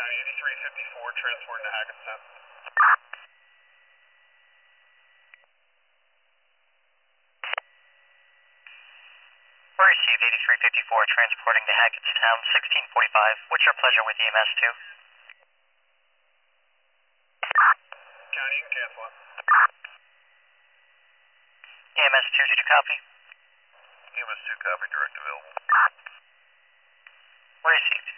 County 8354, transporting to Hackettstown. We received 8354, transporting to Hackettstown, 1645. What's your pleasure with EMS 2? County, you can cancel it. EMS 2, did you copy? EMS 2, copy, direct available. We received.